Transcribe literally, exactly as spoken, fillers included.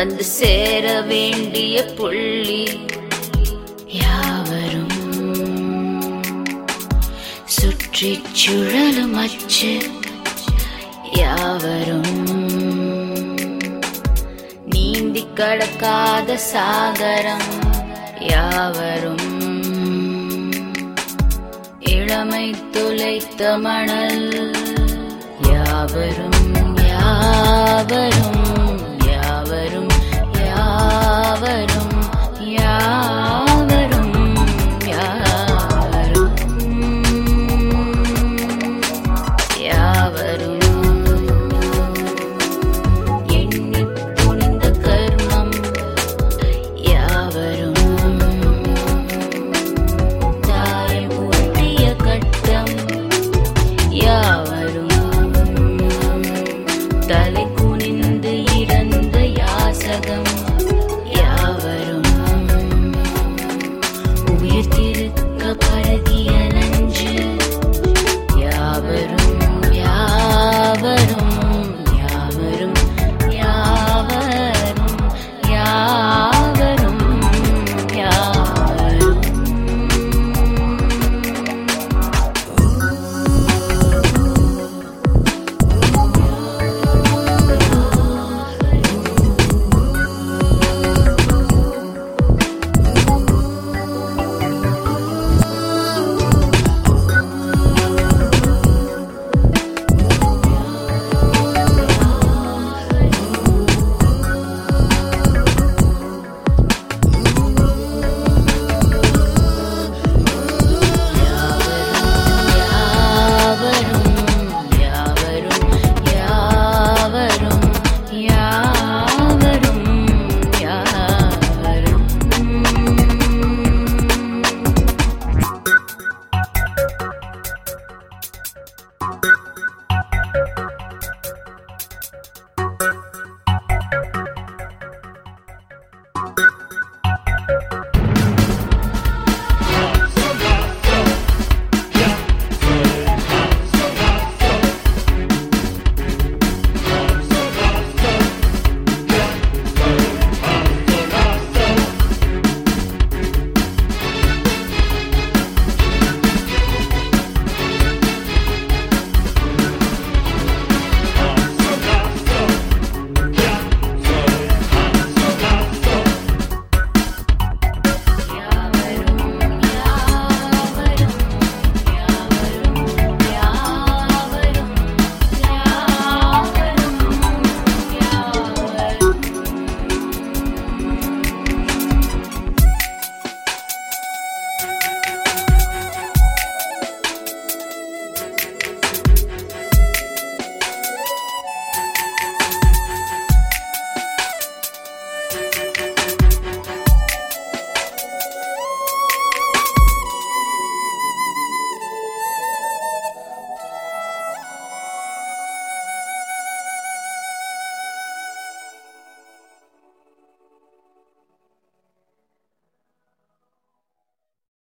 வந்து சேர வேண்டிய புள்ளி யாவரும் சுற்றி சுழலும் அச்சு யாவரும் நீந்தி கடக்காத சாகரம் யாவரும் இளமை துளைத்த மணல் யாவரும் யாவரும் யாவரும் யாவரும் யாவரும் யாவரும் யாவரும் எண்ணி துணிந்த கர்மம் யாவரும் தாயம் ஊட்டிய கட்டம் யாவரும் தலை குனிந்து இறந்த யாசகம் யாவரும் உயிர்த்திருக்க பழகிய நஞ்சு யாவரும் யாவரும் யாவரும் யாவரும் யாவரும் யாவரும் you